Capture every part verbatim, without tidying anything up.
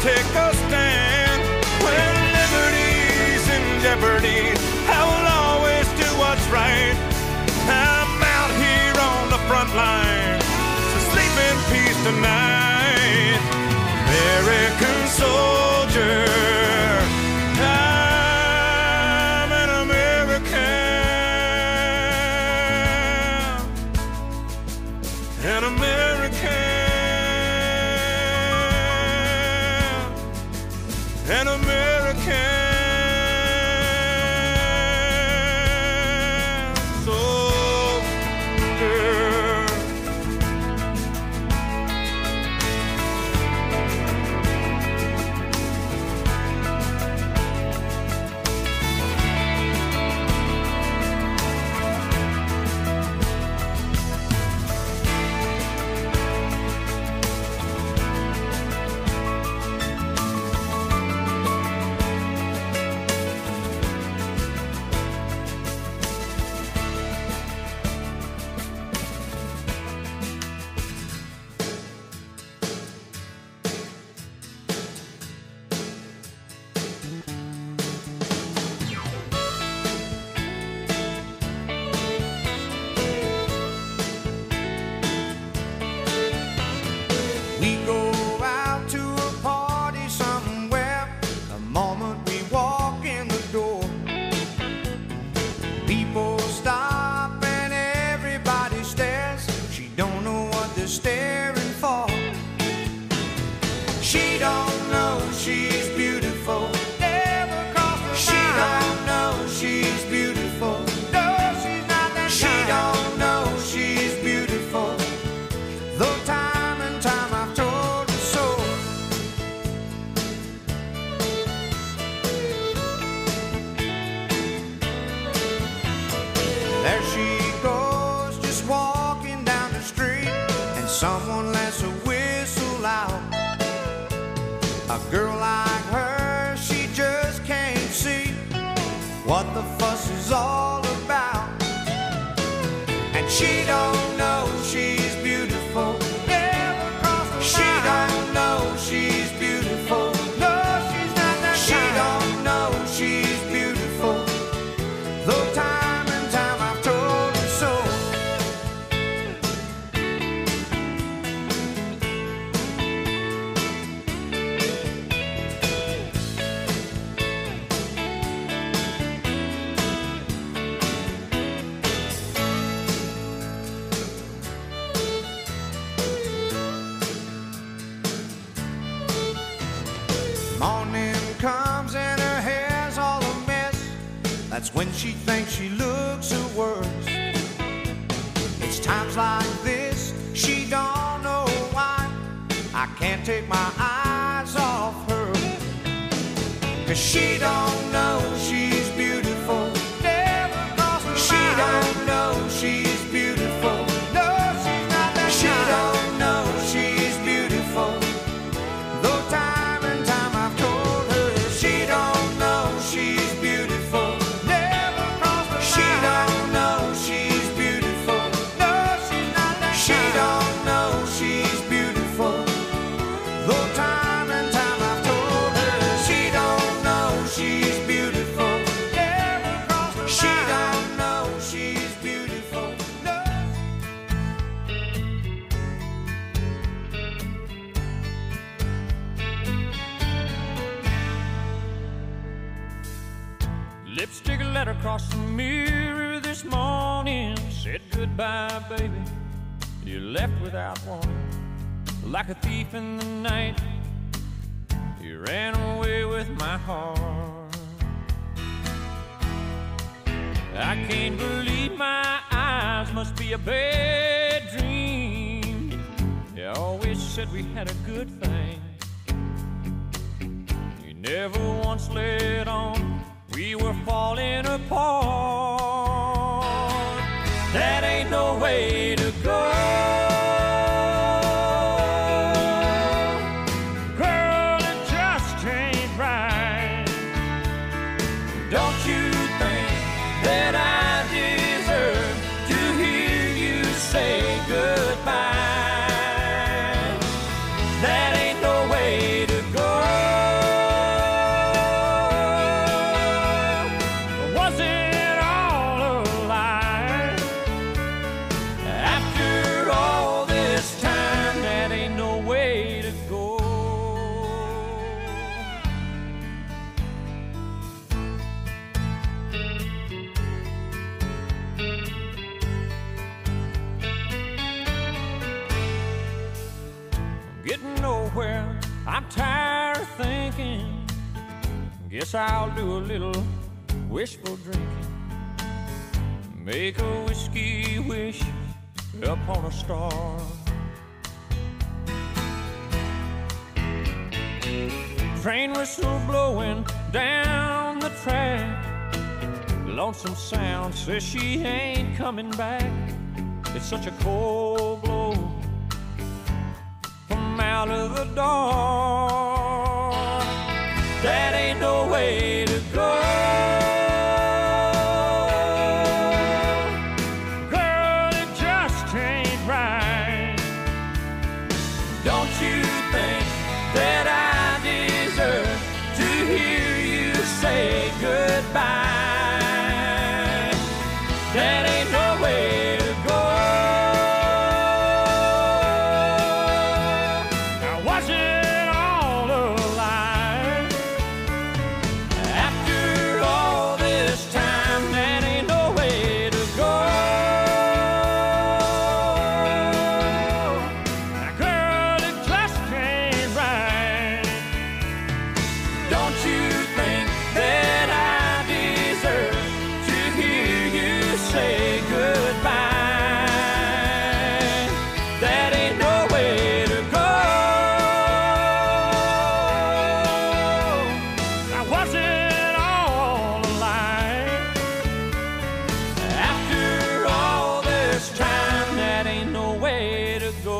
take a stand. When liberty's in jeopardy, I will always do what's right. I'm out here on the front line, so sleep in peace tonight. American soldier, I'm an American, an American, an American soldier. We go out to a party somewhere. The moment we walk in the door, people stop and everybody stares. She don't know what they're staring for. She don't know she's beautiful. Never crossed her mind. She don't know she's beautiful. No, she's not that kind. She don't know she's beautiful. Though time and time I've told her so. There she goes, just walking down the street, and someone lets a whistle out. A girl like her, she just can't see what the fuss is all about. And she don't know she's beautiful. Never crossed her mind. She don't know she's beautiful. No, she's not that kind. She don't know she's beautiful. Though time and time I've told her so. Morning comes and her hair's all a mess. That's when she thinks she looks her worst. It's times like this she don't know why I can't take my eyes off her. 'Cause she don't know she's beautiful. Never crossed her mind. She don't know she's beautiful. No, she's not that kind. She don't know she's beautiful. Though time and time I've told her she don't know she's beautiful. Never crossed her mind. She don't know she's beautiful. No, she's not that kind. She don't know she's beautiful. Though time and time I've told her she don't know she's beautiful. Never crossed her mind. She don't know she's beautiful. No. Lipstick letter across the mirror this morning. Said goodbye, baby. You left without warning. Like a thief in the night, you ran away with my heart. I can't believe my eyes, must be a bad dream. You always said we had a good thing. You never once let on we were falling apart. That ain't no way to go. Girl, it just ain't right. Don't you think that I deserve to hear you say goodbye? That ain't no way to go. thinking, guess I'll do a little wishful drinking. Make a whiskey wish upon a star. Train whistle blowing down the track. Lonesome sound says she ain't coming back. It's such a cold blow from out of the dark. That ain't no way to go. Girl, it just ain't right. Don't you think that I deserve to hear you say goodbye? That ain't no way to go. Now was it all a lie? After all this time, that ain't no way to go. Now girl, it just ain't right. Don't you think that I deserve to hear you say goodbye? That ain't no way to go. Now was it all a lie? After all this time, that ain't no way to go.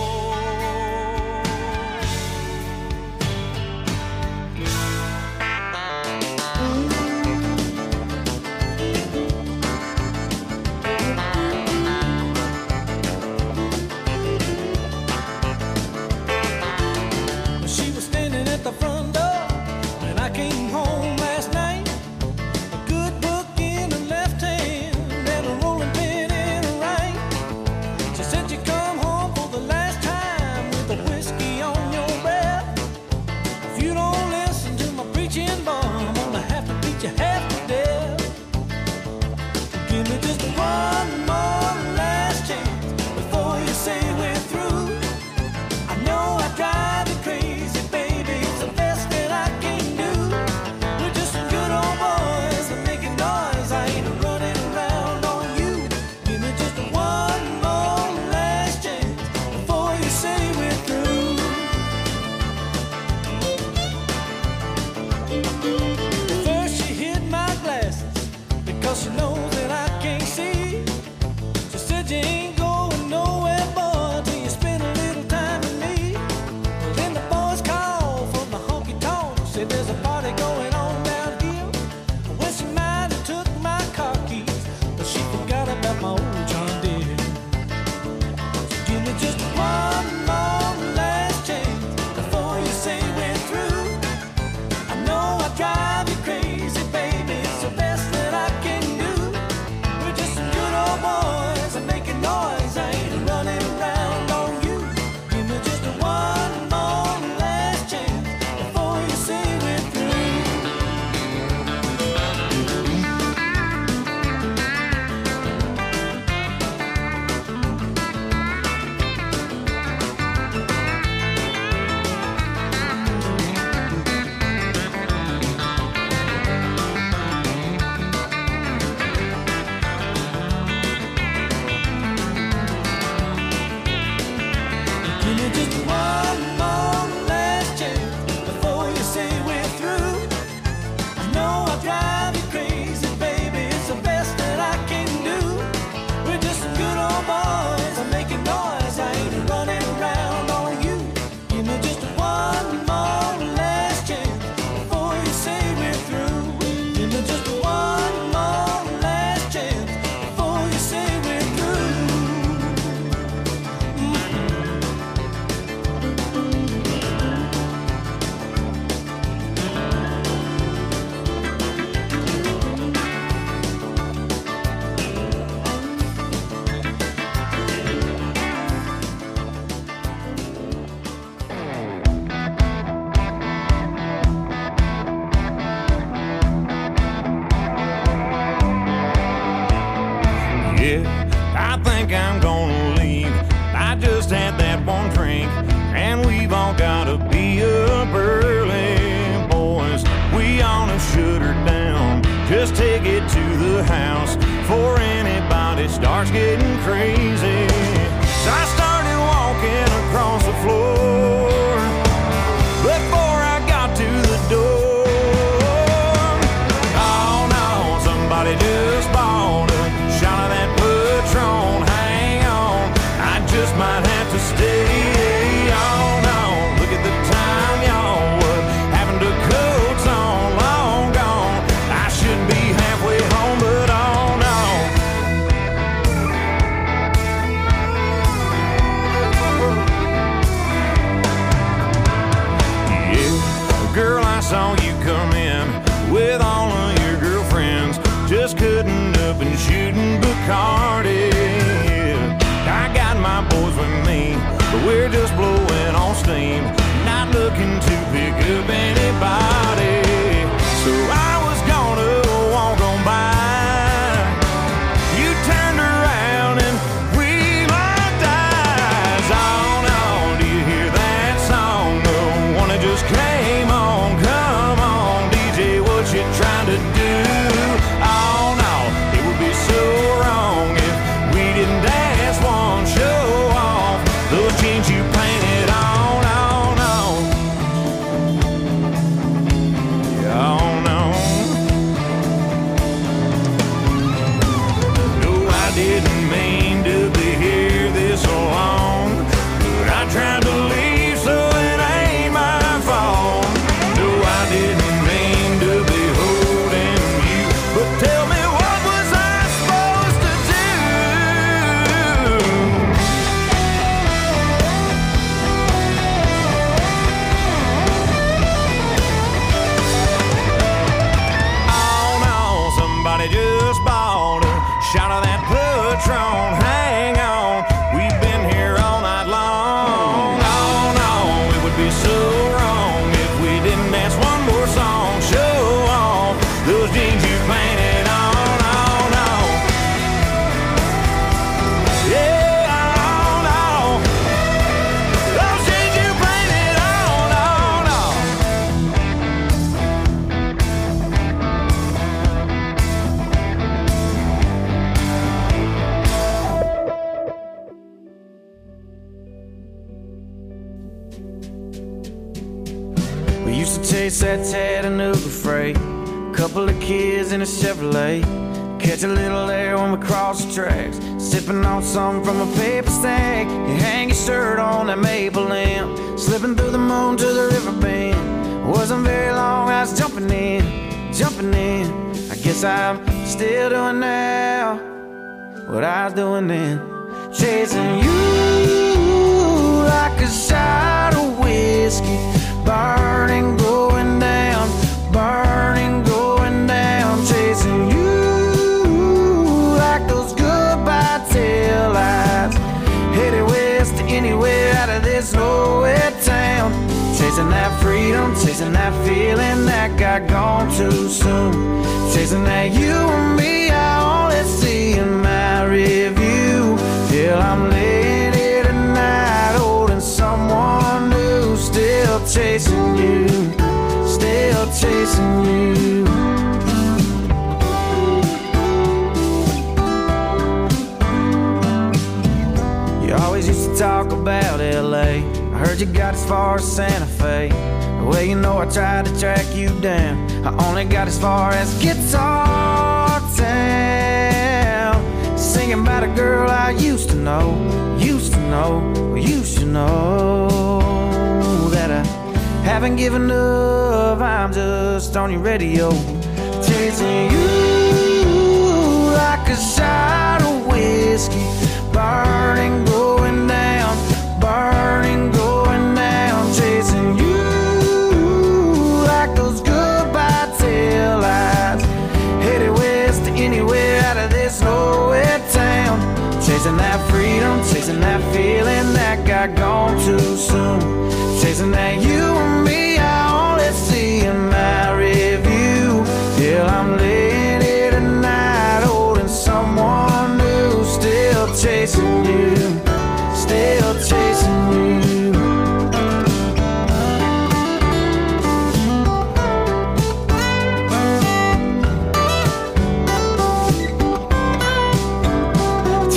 She was standing at the front door when I came home last night. A good book in her left hand and a rolling pin in her right. She said you come home for the last time with a whiskey on your breath. If you don't listen to my preaching, boy, I'm gonna have to beat you half to death. Give me just one more last chance before you say we're through. I know I drive you crazy, baby. It's the best that I can do. We're just some good old boys and making noise. I ain't running around on you. Give me just one more last chance before you say we're through. First she hid my glasses because she knows that I can't see. She said you ain't going nowhere, boy, till you spend a little time with me. Then the boys called from the honky tonk, said there's a party going on down here. Well, she might have took my car keys, but she forgot about my old John Deere. So give me just one more last chance before you say we're through. I know I drive you crazy, baby. It's the best that I can do. We're just some good old boys and making noise. I ain't running around on you. Give me just one more last chance before you say we're through. Give me just one more last chance before you say we're through. I know I drive you crazy, baby. It's the best that I can do. We're just some good old boys. I'm making noise. I ain't running around on you. Give me just one more last chance before you say we're through. Give me just one more last chance before you say we're through. Yeah, I think I'm gonna leave. I just had that one drink, and we've all gotta be up early. take it to the house before anybody starts getting crazy. So I started walking across the floor before I got to the door. Oh no, somebody just bought a shot of that Patron. Hang on, I just might have to stay. Oh no, look at the time, y'all. What happened to coats on? Long gone. I should be halfway home, but oh no. Yeah, girl, I saw you come in with all of your girlfriends, just cutting up and shooting Bacardi. I got my boys with me, but we're just blowing on steam, not looking to pick up anybody. So I was gonna walk on by. You turned around and we locked eyes. Oh no, do you hear that song? The one that just came on. Come on, D J, what you trying to do? Oh no, it would be so wrong if we didn't dance one, show off those jeans you painted on. Oh no, yeah, oh no. No, I didn't mean to be here this long, but I tried to leave, so it ain't my fault. No, I didn't mean to be holding you, but tell me, what was I supposed to do? Oh no, somebody just bought a shot of that Patron. Hang on, we've been here all night long. Oh no, it would be so wrong if we didn't dance one more song. Show off those jeans you painted on. Oh no, yeah, oh no, those jeans you painted on. Oh no. We used to chase that Chattanooga freight, couple of kids in a Chevrolet, catch a little air when we cross the tracks, sipping on something from a paper stack. You hang your shirt on that maple limb, slipping through the moon to the river bend. Wasn't very long, I was jumping in, jumping in. I guess I'm still doing now what I was doing then, chasing you like a shot of whiskey, burning, going down, burning, going down, chasing you like those goodbye tail lights, headed west to anywhere out of this nowhere town, chasing that freedom, chasing that feeling that got gone too soon, chasing that you and me I only see in my review, till I'm laying here tonight holding someone new, still chasing you, still chasing you. You always used to talk about L A, I heard you got as far as Santa Fe. Well, you know I tried to track you down, I only got as far as Guitar Town, singing about a girl I used to know, used to know, used to know, that I haven't given up, I'm just on your radio, chasing you like a shot of whiskey, burning, going down, burning, going down, chasing you like those goodbye tail lights, headed west to anywhere out of this nowhere town, chasing that freedom, chasing that feeling that got gone too soon, chasing that you and me I only see in my review, till I'm laying here tonight holding someone new, still chasing you, still chasing you.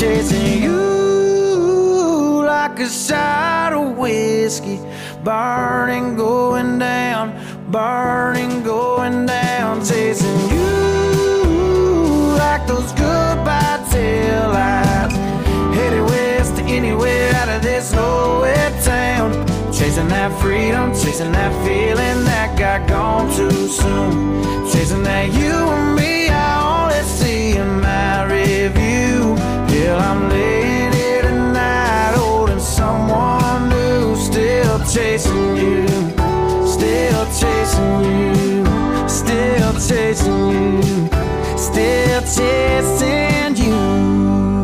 chasing you like a shot of whiskey, burning, going down, burning, going down, chasing you like those goodbye tail lights, headed west to anywhere out of this nowhere town, chasing that freedom, chasing that feeling that got gone too soon, chasing that you and me I only see in my review. Till I'm laying here tonight holding someone new, still chasing you, still chasing you, still chasing you, still chasing you.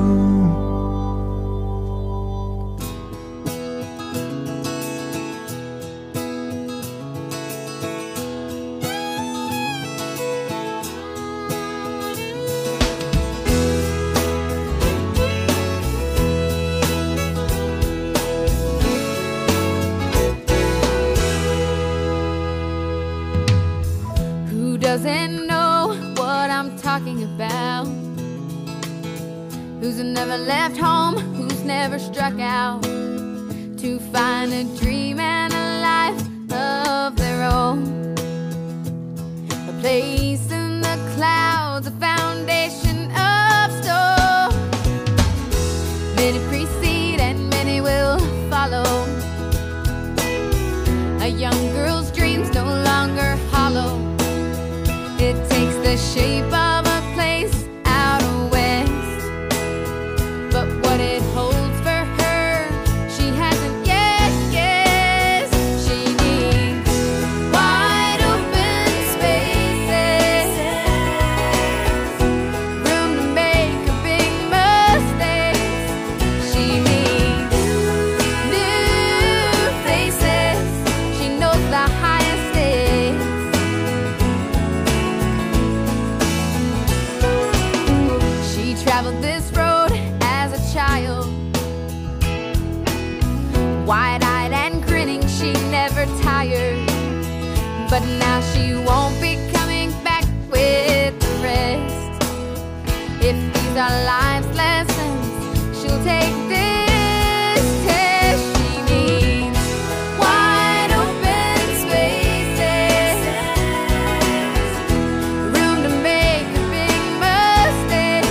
Doesn't know what I'm talking about. Who's never left home, who's never struck out to find a dream and a life of their own, a place in the clouds, a foundation of stone. Many precede and many will follow. A young girl's dreams no longer hollow. It takes the shape of a place out west, but what it holds for her, she hasn't yet guessed. She needs wide open spaces, room to make her big mistakes. She needs new faces. She knows the highest stakes. Traveled this road as a child, wide-eyed and grinning, she never tired. But now she won't be coming back with the rest. If these are life's lessons, she'll take this test. She needs wide open spaces, room to make a big mistake.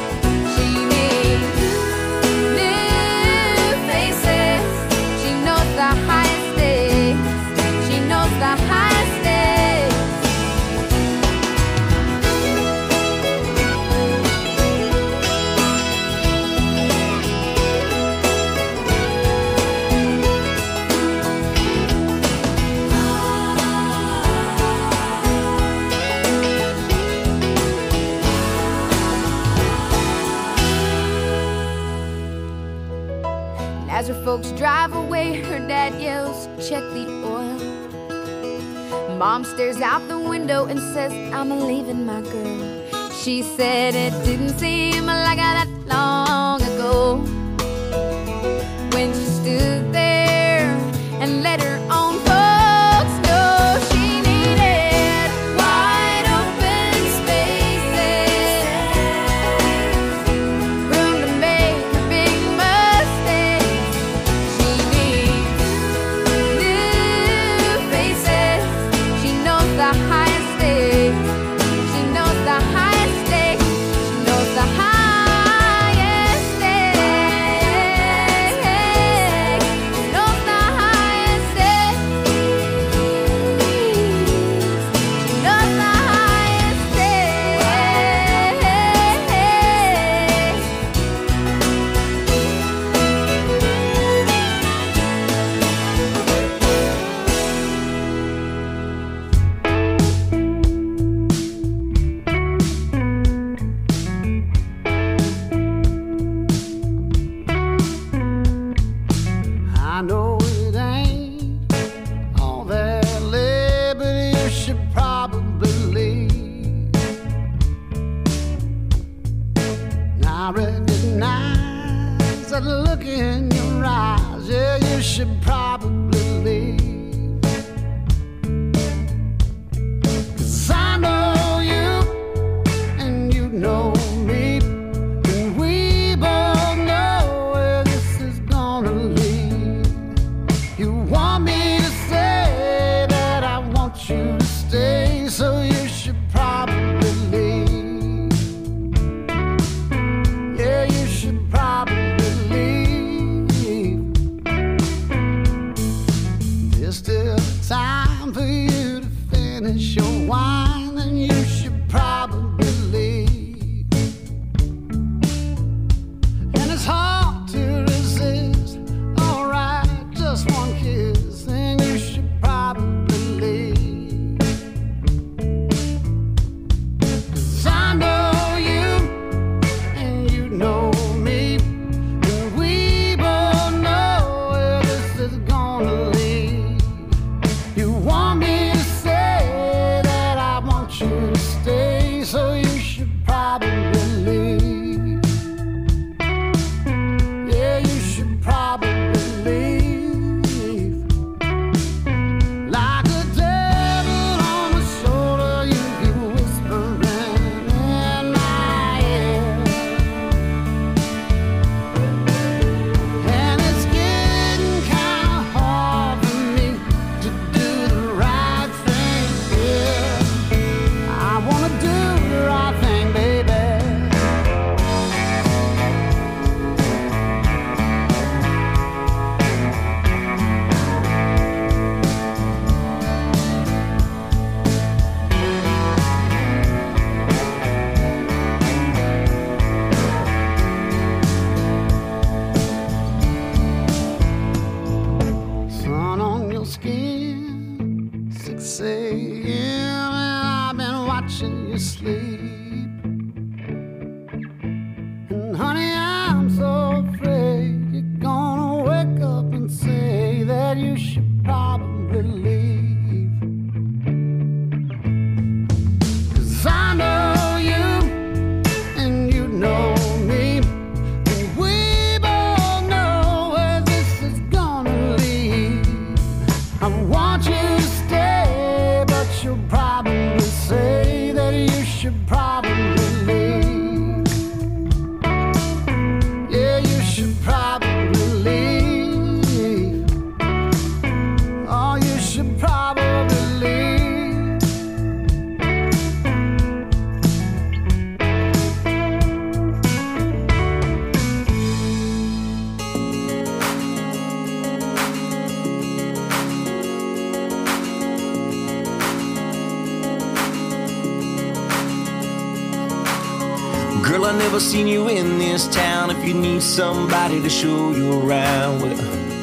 As her folks drive away, her dad yells, check the oil. Mom stares out the window and says, I'm leaving my girl. She said it didn't seem like that long ago, when she stood there and let her own folks know. She needed wide open spaces, room to make her big mistakes. She needs new faces. She knows the highest stakes. She knows the highest stakes. She knows the highest stakes. She knows the highest stakes. She knows the highest I know it ain't all that liberty you should probably leave. And I recognize that look in your eyes, yeah, you should probably leave. 'Cause I know you and you know me, and we both Girl, I never seen you in this town. If you need somebody to show you around, well,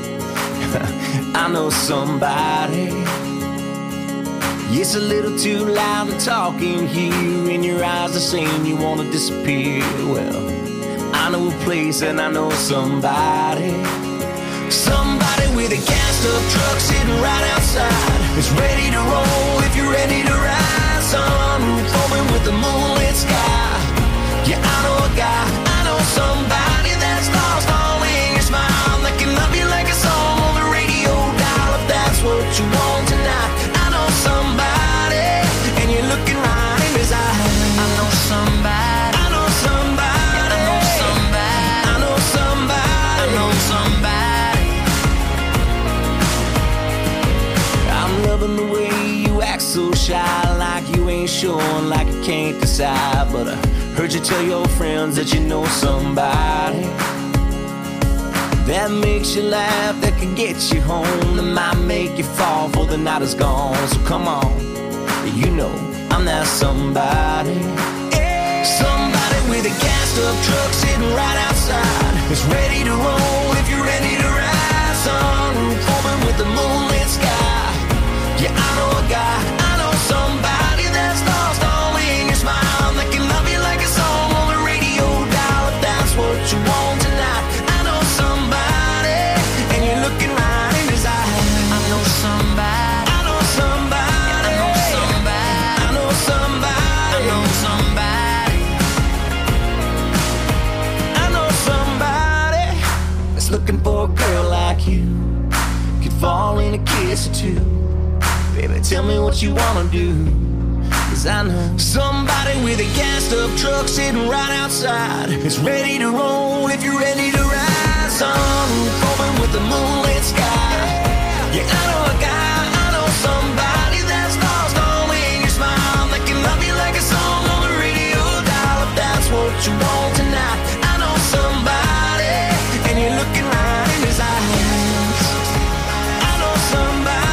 I know somebody. It's a little too loud to talk in here, and your eyes are saying you wanna disappear. Well, I know a place and I know somebody. Somebody with a gassed up truck sitting right outside. It's ready to roll if you're ready to ride. Sunroof open with the moonlit sky. Yeah, I know a guy, I know somebody that's lost all in your smile, that can love you like a song on the radio dial. If that's what you want tonight, I know somebody, and you're looking right in his eyes. I know somebody, I know somebody, I know somebody, I know somebody, I know somebody. I'm loving the way you act so shy, like you ain't sure, like you can't decide. But I heard you tell your friends that you know somebody that makes you laugh, that can get you home, that might make you fall before the night is gone. So come on, you know I'm that somebody. Somebody with a gassed up truck sitting right outside. It's ready to roll if you're ready to ride. Sunroof open with the moonlit sky. Yeah, I know a guy, I know somebody that's lost all in your smile, that can love you like a song on the radio dial. If that's what you want tonight, I know somebody, and you're looking right in his eyes. I know somebody, I know somebody, I know somebody, I know somebody, I know somebody, I know somebody that's looking for a girl like you, could fall in a kiss or two. Baby, tell me what you wanna do, 'cause I know somebody with a gassed up truck sitting right outside. It's ready to roll if you're ready to ride. Sunroof open with the moonlit sky. Yeah, I know a guy, I know somebody that's lost all in your smile, that can love you like a song on the radio dial. If that's what you want tonight, I know somebody, and you're looking right in his eyes. I know somebody,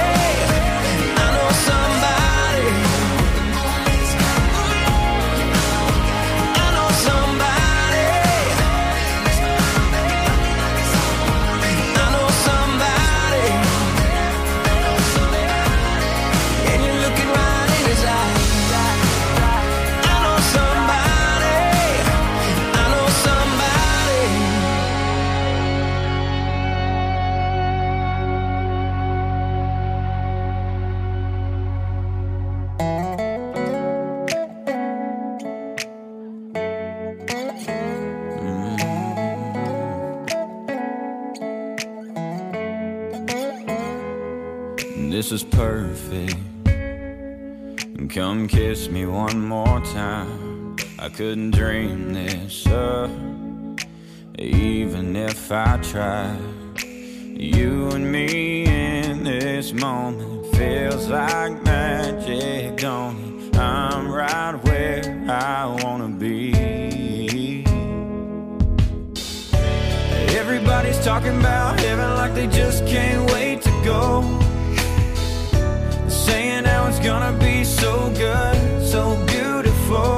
this is perfect. Come kiss me one more time. I couldn't dream this up, even if I tried. You and me in this moment feels like magic, don't it? I'm right where I wanna be. Everybody's talking about heaven like they just can't wait to go, saying how it's gonna be so good, so beautiful.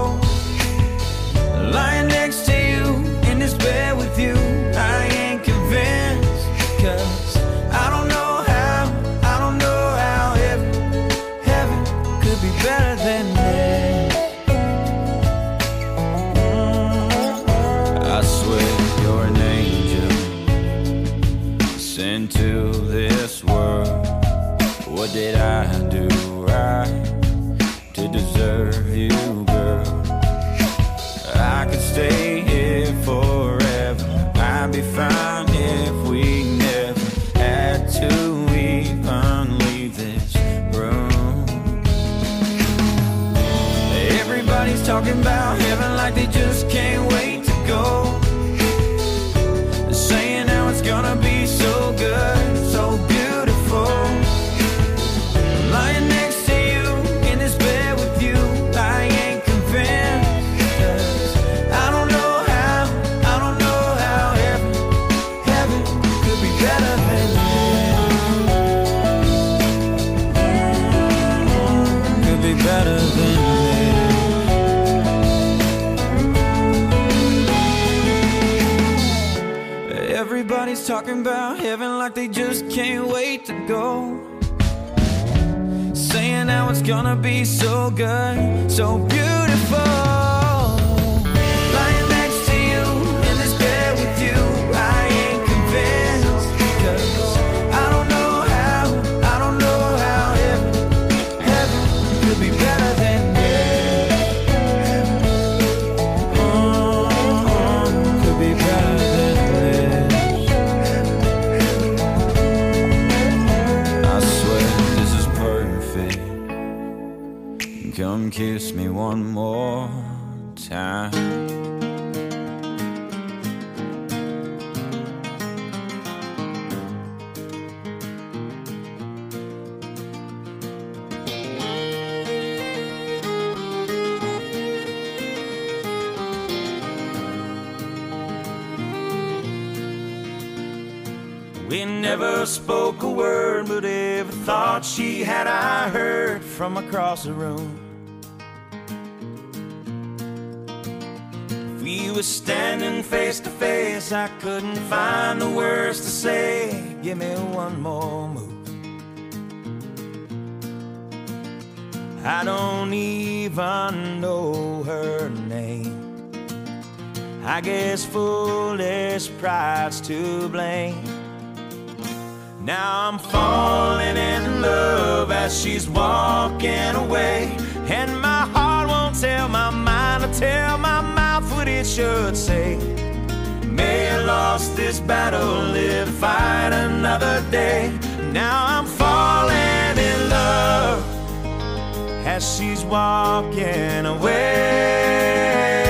Lying next to you in this bed with you, I ain't convinced, 'cause I don't know how, I don't know how heaven, heaven could be better than this. I swear you're an angel sent to this world. What did I do right to deserve you, girl? I could stay here forever. I'd be fine if we never had to even leave this room. Everybody's talking about heaven like they just can't wait to go, saying how it's gonna be so good, so beautiful. Lying next to you in this bed with you, I ain't convinced, 'cause I don't know how, I don't know how heaven, heaven could be better than this. Could be better than this. Everybody's talking about heaven like they just can't wait to go. Saying how it's gonna be so good, so beautiful. Lying next to you in this bed with you, I ain't convinced. Cause I don't know how, I don't know how heaven, heaven could be better than this. Oh, could be better than this. I swear this is perfect. Come kiss me one more time. We never spoke a word, but every thought she had I heard from across the room. If we were standing face to face, I couldn't find the words to say. Give me one more move. I don't even know her name. I guess foolish pride's to blame. Now I'm falling in love as she's walking away, and my heart won't tell my mind to tell my mouth what it should say. May I lost this battle, live to fight another day. Now I'm falling in love as she's walking away.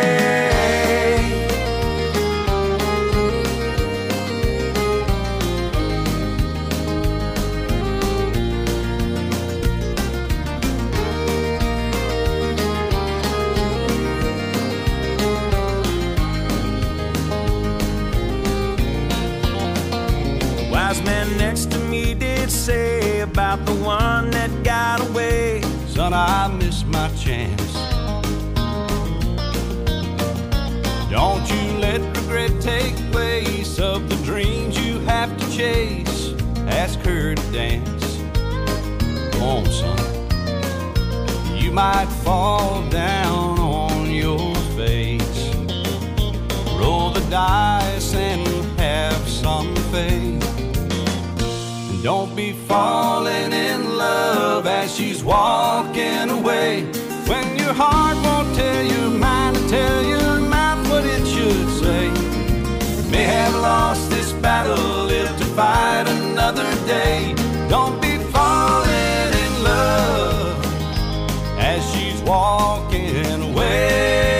Wise man next to me did say about the one that got away, son, I missed my chance. Don't you let regret take place of the dreams you have to chase. Ask her to dance. Come on, son. You might fall down on your face. Roll the dice and have some faith. Don't be falling in love as she's walking away, when your heart won't tell your mind to tell your mouth what it should say. May have lost this battle, live to fight another day. Don't be falling in love as she's walking away.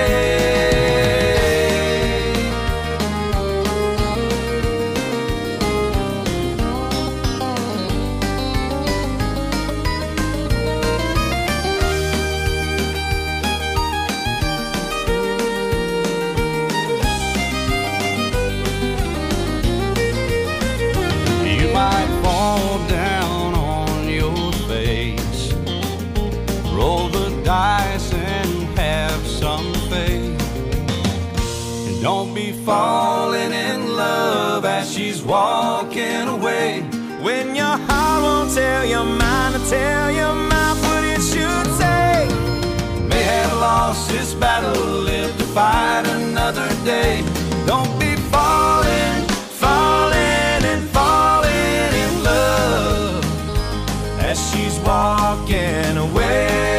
Dice and have some faith. And don't be falling in love as she's walking away, when your heart won't tell your mind to tell your mouth what it should say. May have lost this battle, live to fight another day. Don't be falling, falling and falling in love as she's walking away.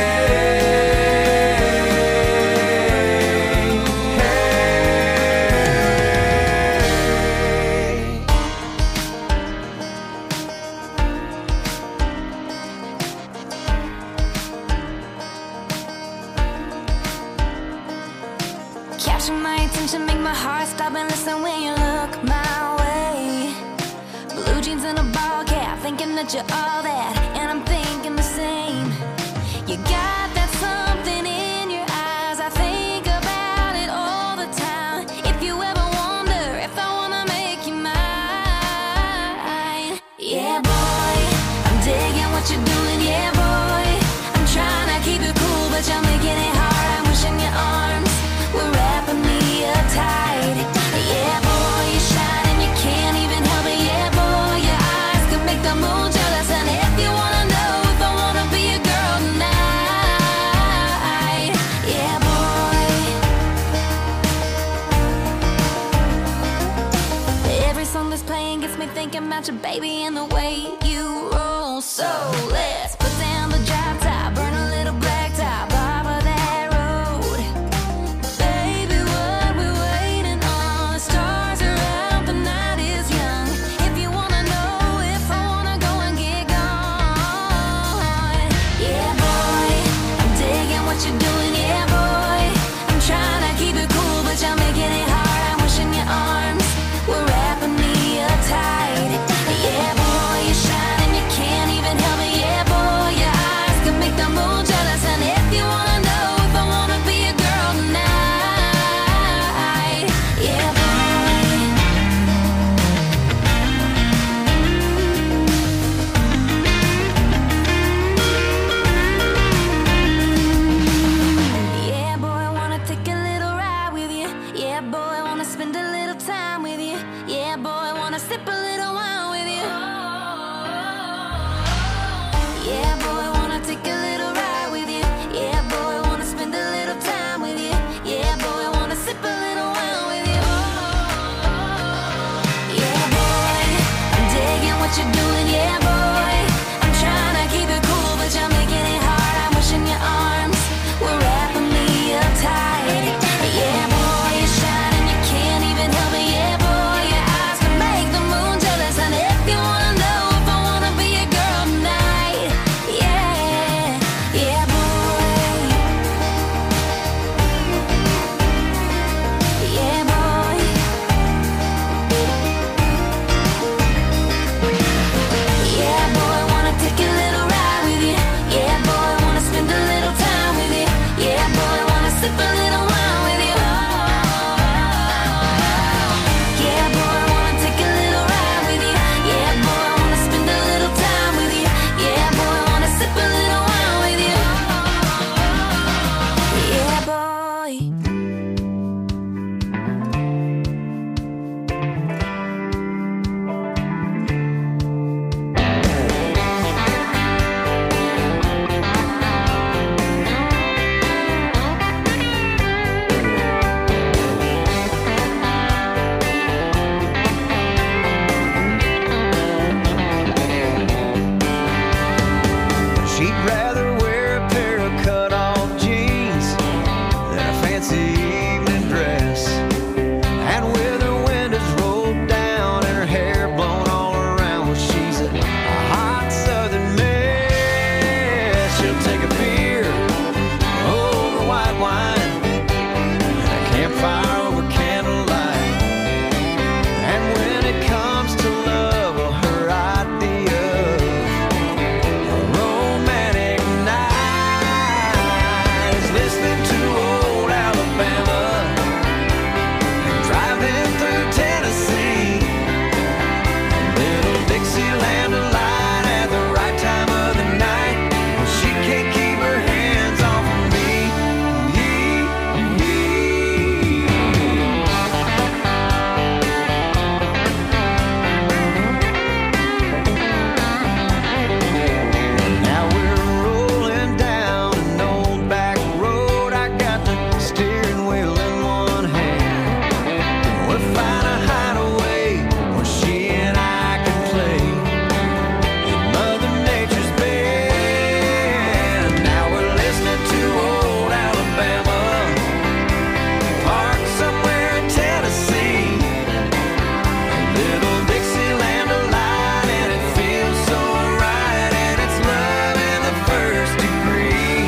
Capture my attention, make my heart stop and listen when you look my way. Blue jeans and a ball cap, thinking that you're all that, and I'm thinking the same. You got that something in your eyes, I think about it all the time. If you ever wonder if I wanna make you mine, yeah boy, I'm digging what you're doing, yeah boy. I'm trying to keep it cool, but you're making it hard. I'm wishing your arms were wrapping me up tight. Yeah boy, you shine about your baby and the way you roll. So let's put down the drop top, burn a little black top off of that road. Baby, what we waiting on? The stars are out, the night is young. If you wanna know if I wanna go and get gone, yeah, boy, I'm digging what you're doing, yeah, boy. I'm trying to keep it cool, but you're making it hard. I'm wishing your arms were wrapping me up tight. Yeah, boy, you're shining, you can't even help it. Yeah, boy, your eyes can make the moon jealous. And if you wanna know if I wanna be a girl tonight, yeah, boy. Yeah, boy, I wanna take a little ride with you. Yeah, boy, I wanna spend a little time with you. Yeah, boy, I wanna sip a little wine with you. Yeah, boy, I wanna take a little ride with you. Yeah, boy, I wanna spend a little time with you. Yeah, boy, I wanna sip a little wine with you. Yeah, boy, I'm digging what you're doing. Yeah, boy, I'm trying to keep it cool, but you're making it hard. I'm wishing your arms were wrapping me up tight. Yeah, boy, you're shining, you can't even help it. Yeah, boy, your eyes can make the moon jealous. And if you wanna know if I wanna be a girl tonight, yeah, yeah, boy, yeah, boy, yeah, boy, I wanna take a little ride with you. Yeah, boy, I wanna spend a little time with you. Yeah, boy, I wanna sip a little wine with you. Yeah, boy, I wanna take a little ride with you. Yeah, boy, I wanna spend a little time with you. Yeah, boy, I wanna sip a little wine with you. Yeah, boy. She'd rather wear a pair of cut-off jeans than a fancy evening dress. And with her windows rolled down and her hair blown all around, well, she's a hot southern mess. She'll take a beer over white wine and a campfire over candlelight. And when it comes to love, well, her idea of romantic night is listening to old Alabama and driving through Tennessee. Little Dixieland delight at the right time of the night when she can't keep her hands off of me. Now we're rolling down an old back road. I got the steering wheel in one hand. We'll find a hideaway where she and I can play in Mother Nature's bed. Now we're listening to old Alabama, parked somewhere in Tennessee. Little Dixieland delight, and it feels so right, and it's love in the first degree.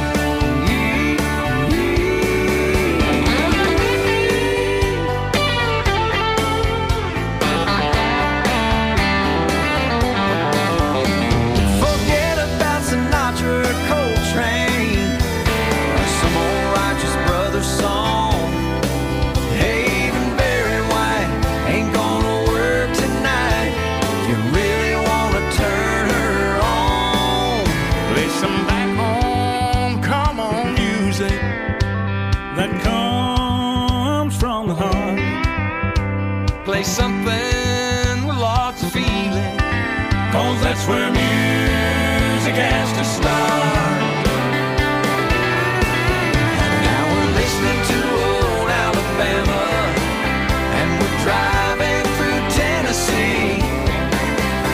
Forget about Sinatra or Coltrane or some old Righteous Brothers song. Hey, even Barry White ain't gonna work tonight if you really wanna turn her on. Play some back home, come on music that comes from the heart. Play something with lots of feeling. Cause that's where music has to start. Now we're listening to old Alabama, and we're driving through Tennessee.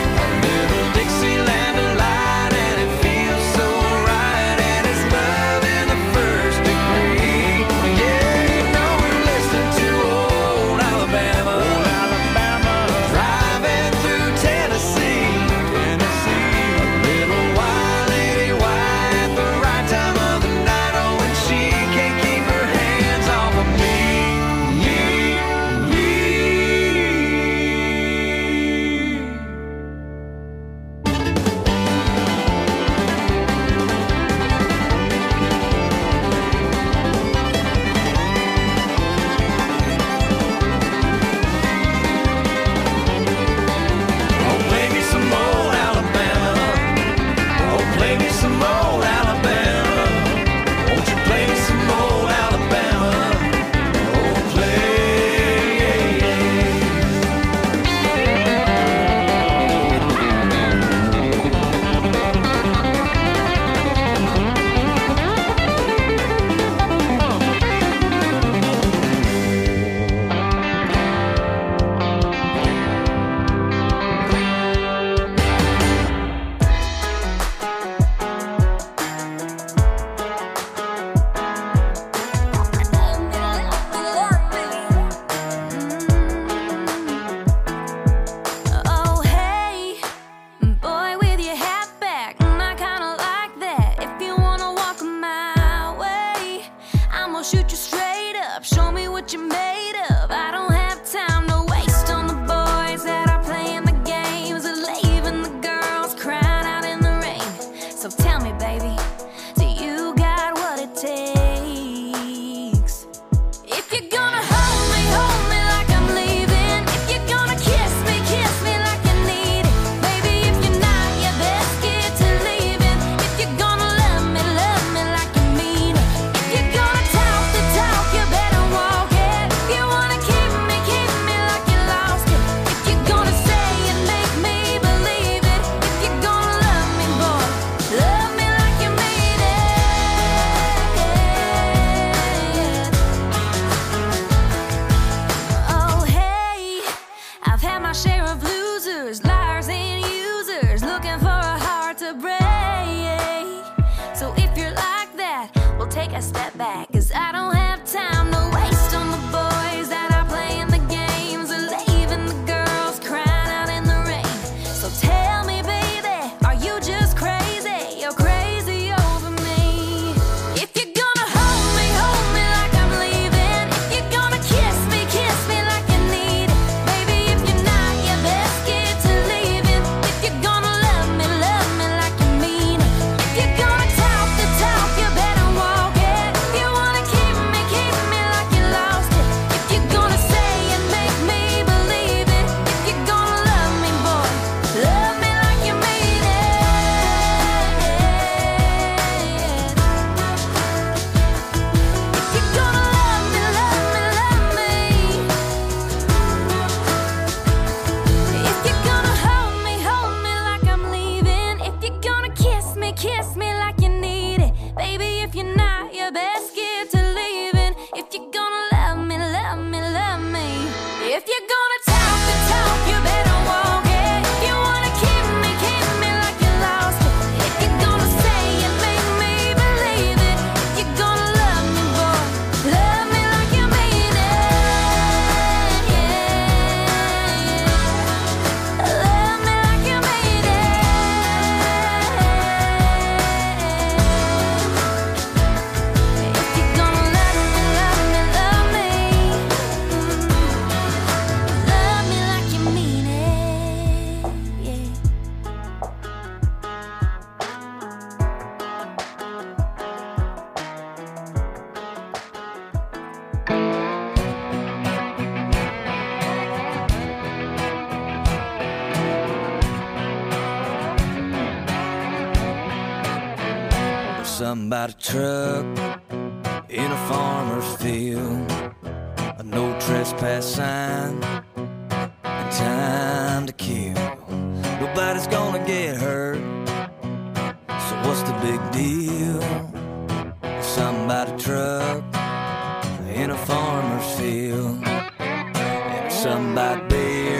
what you're made of. I don't have time to waste on the boys that are playing the games or leaving the girls crying out in the rain. So tell me, baby, do you got what it takes? If you're gonna hold me, hold me like I'm leaving. If you're gonna kiss me, kiss me like you need it. Baby, if you're not, you best get to leaving. If you're gonna love me, love me like you mean it. If you're gonna talk the talk, you better walk it. If you wanna keep me, keep me like you lost it. If you're gonna say it, make me believe it. If you're gonna love me, boy, love me like you mean it. Oh, hey, I've had my share of losers, liars and users, looking for a heart to break. So if you're like that, we'll take a step back, 'cause I don't have time to waste on the boys that are playing the games or leaving the girls crying out in the rain. So tell me, baby, are you just crazy? You're crazy over me. If you're gonna hold me, hold me like I'm leaving. If you're gonna kiss me, kiss me like you need it. Baby, if you're not, you best get to leaving. If you're gonna love me, love me like you mean it. If you're gonna talk the talk, you better walk it. If you wanna keep me, keep me like you lost it. If you're gonna say it, make me believe it. If you're gonna love me, boy, love me like you mean it. If you're gonna love me, love me, love me. If you're gonna hold me, hold me like I'm leaving. If you're gonna kiss me, kiss me like you need it. Baby, if you're not, you best get to leaving. If you're gonna love me, love me, love me. If you're gonna talk the talk, you better walk it. If you wanna keep me, keep me like you lost it. If you're gonna say it, make me believe it. If you're gonna love me, boy, love me like you mean it. Love me like you mean it. If you're gonna love me, love me, love me. Love me like you mean it. Yeah. Something about a truck in a farmer's field, a no trespass sign, and time to kill. Nobody's gonna get hurt, so what's the big deal? Something about a truck in a farmer's field, and something about beer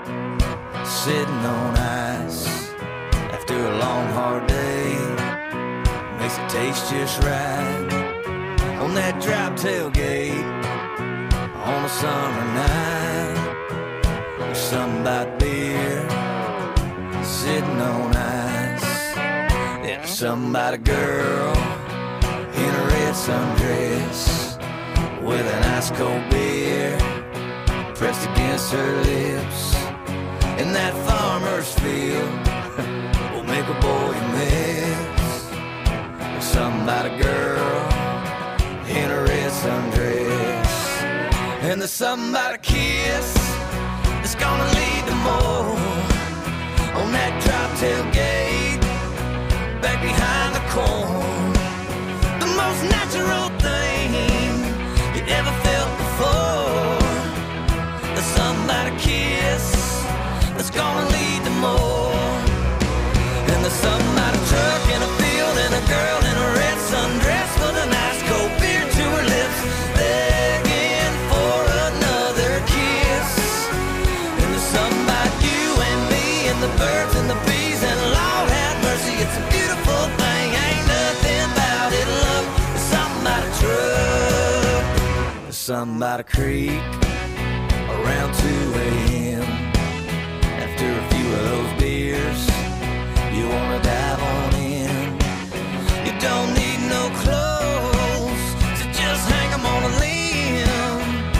sitting on ice after a long hard day. Makes it taste just right on that drop tailgate on a summer night. There's something about beer sitting on ice. There's something about a girl in a red sundress with an ice cold beer pressed against her lips. In that farmer's field will make a boy miss. Something about a girl in a red sundress, and there's something about a kiss that's gonna lead to more on that drop tailgate back behind the corn. The most natural thing you ever felt before. There's something about a kiss that's gonna lead to more, and there's something about a truck in a field and a girl in a red sundress with an ice cold beer to her lips, begging for another kiss. And there's something about you and me and the birds and the bees, and Lord have mercy, it's a beautiful thing. Ain't nothing about it, love. There's something about a truck. There's something about a creek around two a.m. After a few of those beers, you wanna dive on in. You don't need no clothes, so just hang 'em on a limb.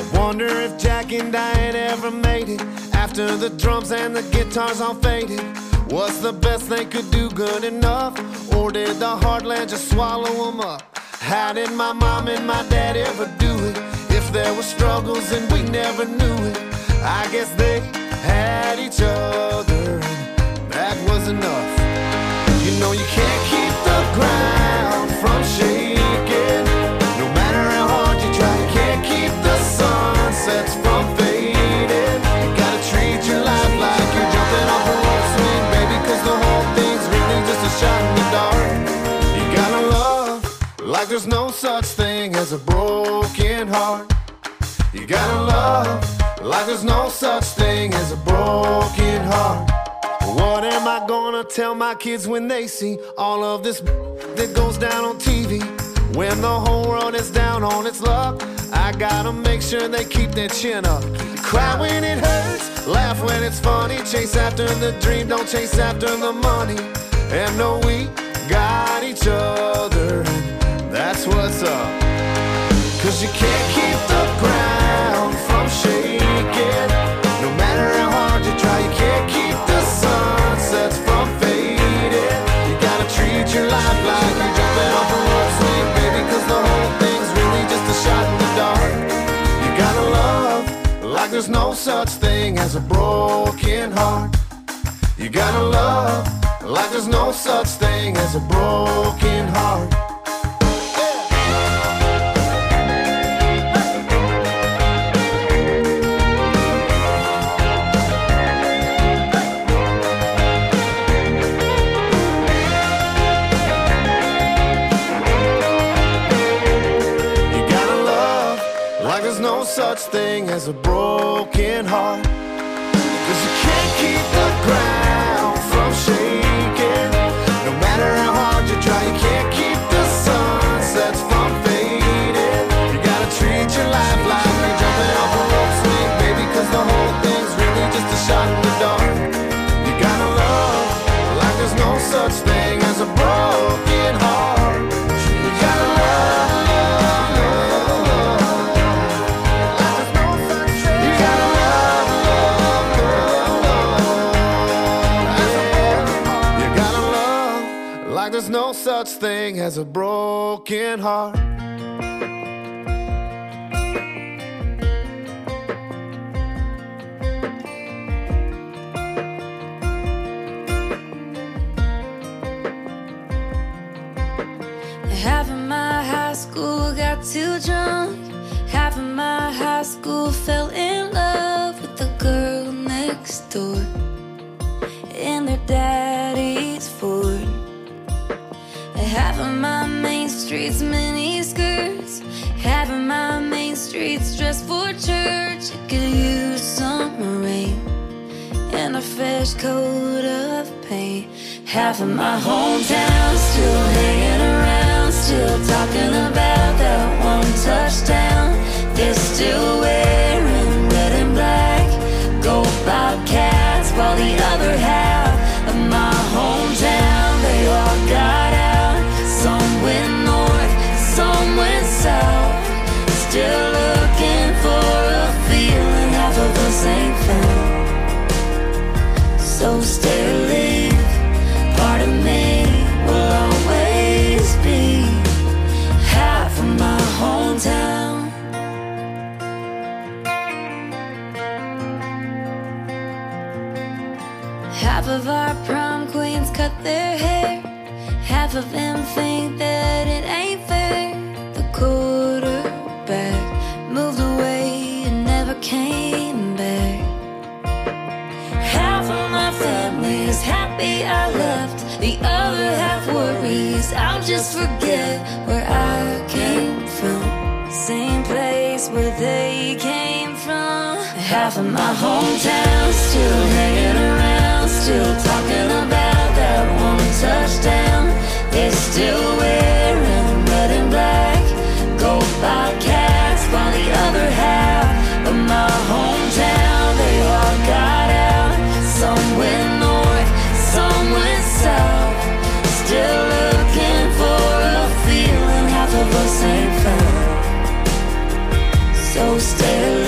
I wonder if Jack and Diane ever made it after the drums and the guitars all faded. Was the best they could do good enough, or did the heartland just swallow them up? How did my mom and my dad ever do it? If there were struggles and we never knew it, I guess they had each other, and that was enough. You know you can't keep the ground from shaking, no matter how hard you try. You can't keep the sunsets from fading. You gotta treat your life like you're jumping off a rope swing, baby, cause the whole thing's really just a shot in the dark. You gotta love like there's no such thing as a broken heart. You gotta love like there's no such thing as a broken heart. What am I gonna tell my kids when they see all of this that goes down on T V? When the whole world is down on its luck, I gotta make sure they keep their chin up. Cry when it hurts, laugh when it's funny, chase after the dream, don't chase after the money. And know we got each other, and that's what's up. Cause you can't keep the ground from shaking, no matter how hard you try. You can't keep the sunsets from fading. You gotta treat your life like you're jumping off a rope swing, baby, cause the whole thing's really just a shot in the dark. You gotta love like there's no such thing as a broken heart. You gotta love like there's no such thing as a broken heart. No such thing as a broken heart, cause you can't keep the ground from shaking, no matter how hard you try. You can't keep the sunsets from fading. You gotta treat your life like you're jumping off a rope swing, baby, cause the whole thing's really just a shot in the dark. You gotta love like there's no such thing as a broken heart. You gotta love. There's no such thing as a broken heart. Half of my high school got too drunk. Half of my high school fell in love with the girl next door in their daddy's Ford. Half of my main street's mini skirts, half of my main street's dressed for church. It could use some rain and a fresh coat of paint. Half of my hometown still hanging around, still talking about that one touchdown. They're still wearing red and black, go Bobcats, while the other half of my hometown, they all got out. Some went north, some went south, still looking for a feeling half of us ain't found. So stay or leave, part of me will always be half of my hometown. Half of our prom queens cut their hair, half of them think that it ain't fair. The quarterback moved away and never came back. Half of my family is happy I left, the other half worries I'll just forget where I came from, same place where they came from. Half of my hometown still hanging around, still talking about that one touchdown. They're still wearing red and black, go Bobcats, while the other half of my hometown, they all got out. Some went north, some went south, still looking for a feeling half of us ain't found. So stay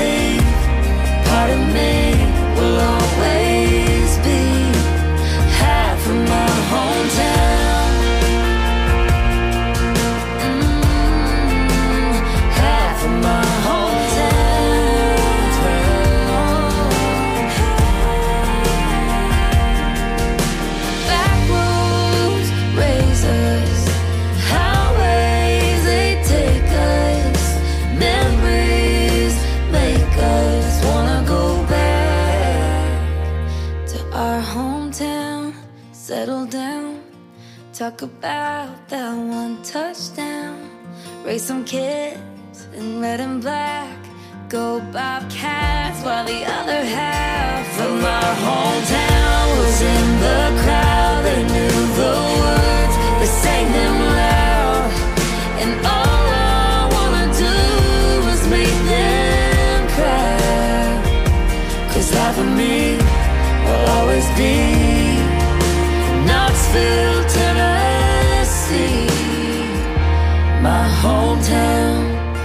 Talk about that one touchdown. Raise some kids in red and black. Go Bobcats while the other half of my hometown was in the crowd. They knew the words, they sang them loud. And all I wanna do is make them cry. Cause half of me will always be Knoxville, Tennessee, my hometown.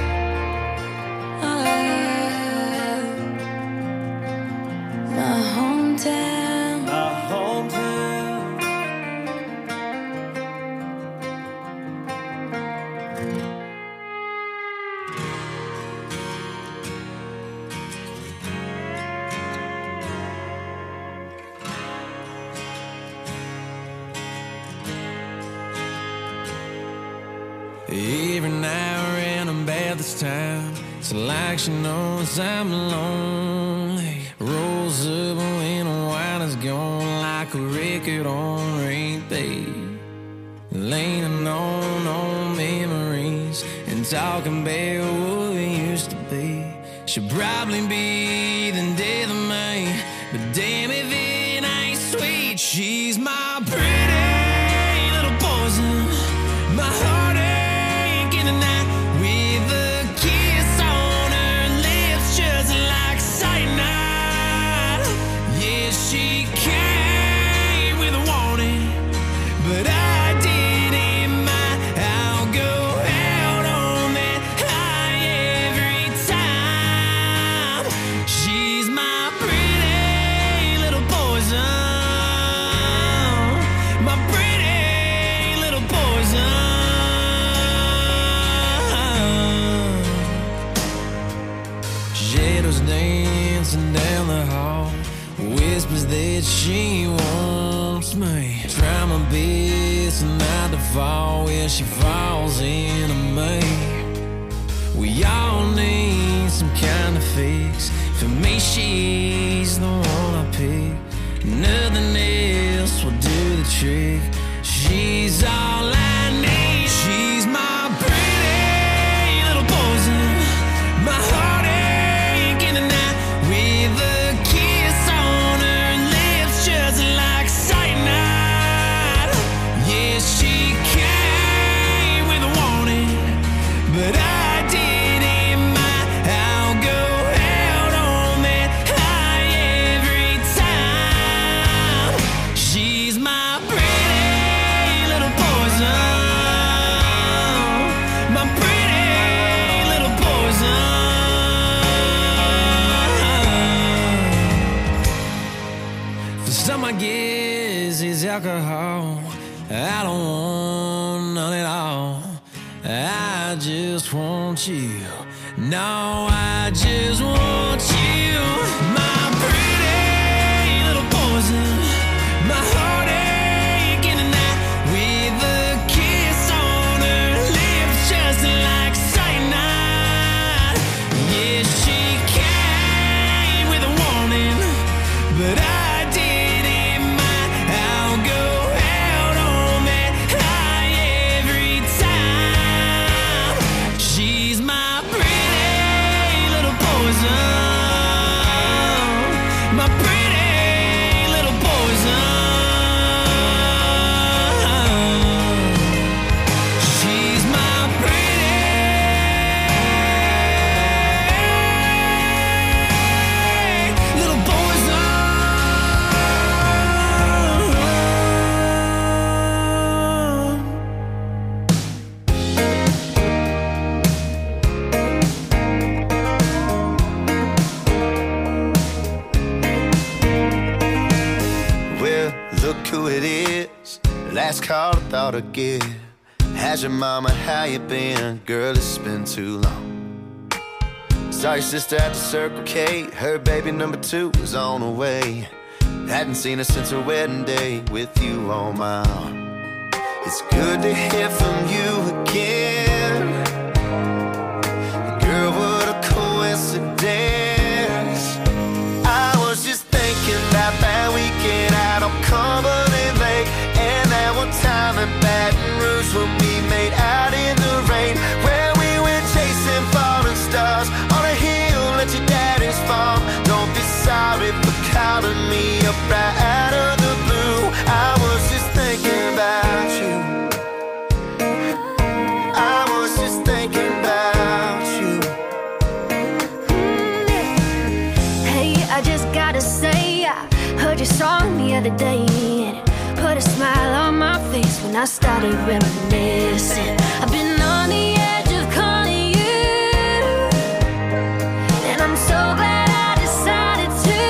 Every now and then I'm bad this time. It's like she knows I'm lonely. Rolls up when the wine is gone, like a record on repeat. Leaning on old memories and talking about what we used to be. She'll probably be the death of me, but damn if it ain't sweet. She's my pretty little poison, my heartache in the night, with a kiss on her lips just like cyanide. Yeah, she came with a warning, but I didn't mind. I'll go out on that high every time. She's my pretty little poison, my pretty little poison. Shadows dancing down the hall, whispers that she wants me. Try my best not to fall where she falls into me. We all need some kind of fix. For me, she's the one I pick. Nothing else will do the trick. She's all I need. She's my pretty little poison, my heartache in the night, with a kiss on her lips just like cyanide. Yeah, she came with a warning, but I didn't mind. I'll go out on that high every time. She's my pretty little poison, my pretty little poison. For some, I guess it's alcohol. I don't want none at all. I just want you. No, I just want you. My pretty little poison, my heartache in the night, with a kiss on her lips just like cyanide. Yeah, she came with a warning, but I didn't mind. I'll go out on that high every time. She's my pretty little poison, my pretty little poison. She's my pretty little poison. Well, look who it is. Last call I thought I'd give. How's your mama? How you been? Girl, it's been too long. Saw your sister at the Circle K. Her baby number two was on the way. Hadn't seen her since her wedding day with you on my arm. It's good to hear from you again. Girl, what a coincidence. I was just thinking about that weekend out on Cumberland Lake, and that one time in up right out of the blue. I was just thinking about you. I was just thinking about you. Hey, I just gotta say, I heard your song the other day, and it put a smile on my face when I started reminiscing. I've been on the edge of calling you, and I'm so glad I decided to.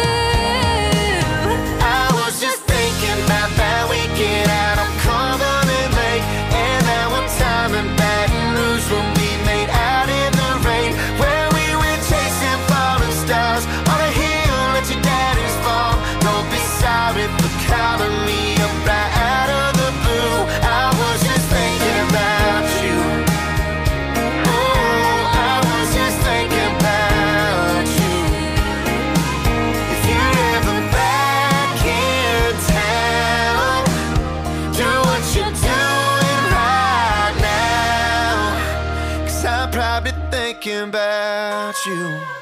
I was just thinking about that weekend out on Cumberland Lake, and that one time in Baton Rouge when we made out in the rain, where we went chasing falling stars on a hill at your daddy's farm. Don't be sorry for calling me up right out of the blue. I was just thinking about you. Oh, I was just thinking about you. If you're ever back in town, do what you're doing right now, 'cause I'm probably thinking about you.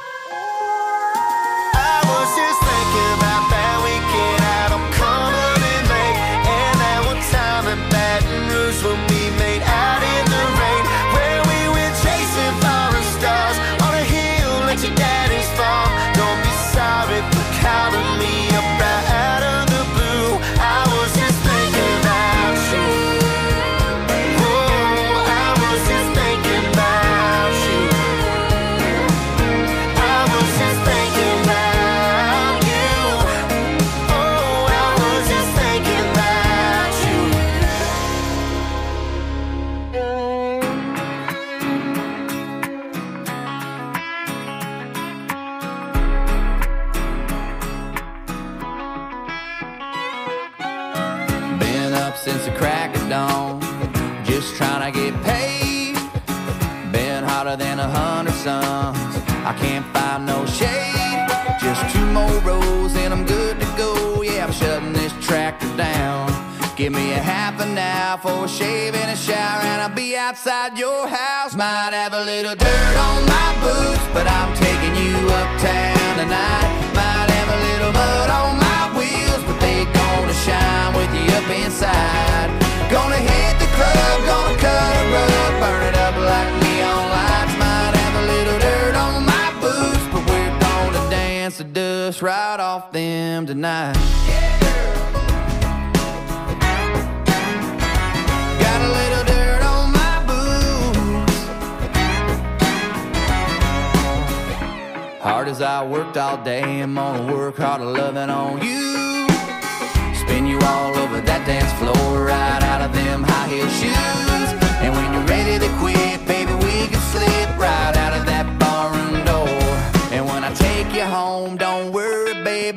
I was just thinking about that weekend out on Cumberland Lake, and that one time in Baton Rouge when we made out in the rain, where we went chasing falling stars on a hill at your daddy's farm. Don't be sorry for calling me up right out of the blue. I was just thinking about you. Oh, I was just thinking about you. I was just thinking about you. Oh, I was just thinking about you. Been up since the crack of dawn, just trying to get paid. Been hotter than a hundred suns, I can't find no shade. Just two more rows and I'm good to go. Yeah, I'm shutting this tractor down. Give me a half an hour for a shave and a shower, and I'll be outside your house. Might have a little dirt on my boots, but I'm taking you uptown tonight. Might have a little mud on my wheels, but they gonna shine with you up inside. Gonna hit the club, gonna cut a rug, burn it up like neon lights. Might have a little dirt on my boots, but we're gonna dance the dust right off them tonight. Got a little dirt on my boots. Hard as I worked all day, I'm gonna work harder loving on you. Spin you all over that dance floor, right out of them high heel shoes. And when you're ready to quit, baby, we can slip right out of that barroom door. And when I take you home, don't worry, baby,